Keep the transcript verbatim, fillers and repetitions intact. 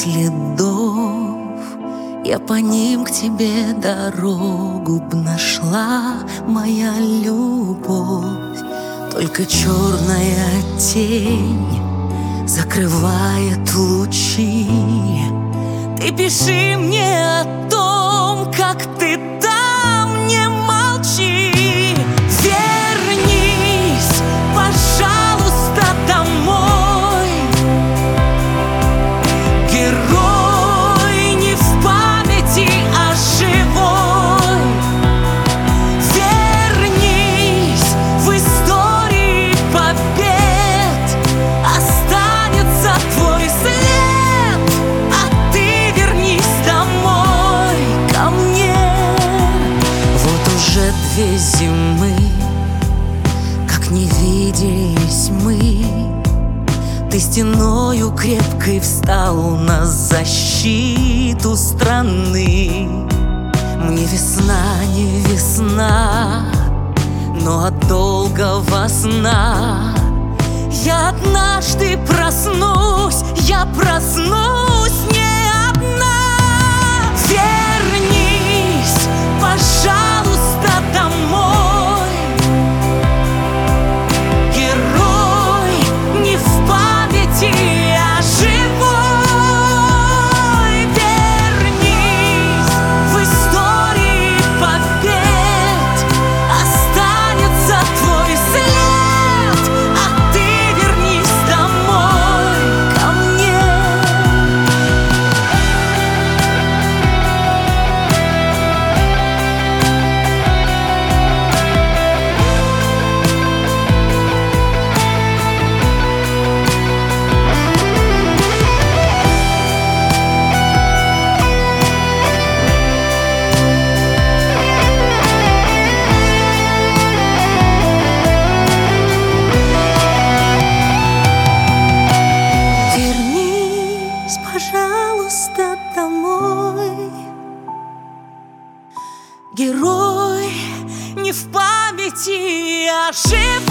следов, я по ним к тебе дорогу б нашла, моя любовь. Только черная тень закрывает лучи. Ты пиши мне о том, как ты там, не молчи. Вернись, пожалуйста, домой. Герой не в памяти, а живой. Вернись, в истории побед останется твой след. А ты вернись домой ко мне. Вот уже две зимы, как не виделись мы. Ты стеною крепкой встал на защиту страны. Мне весна не весна, но от долгого сна я однажды проснусь, я проснусь не одна. Вернись, пожалуйста, домой. Герой не в памяти, а живой. Вернись, в истории побед останется твой след. А ты вернись домой ко мне. Вернись, пожалуйста, домой. Герой не в памяти, а жив.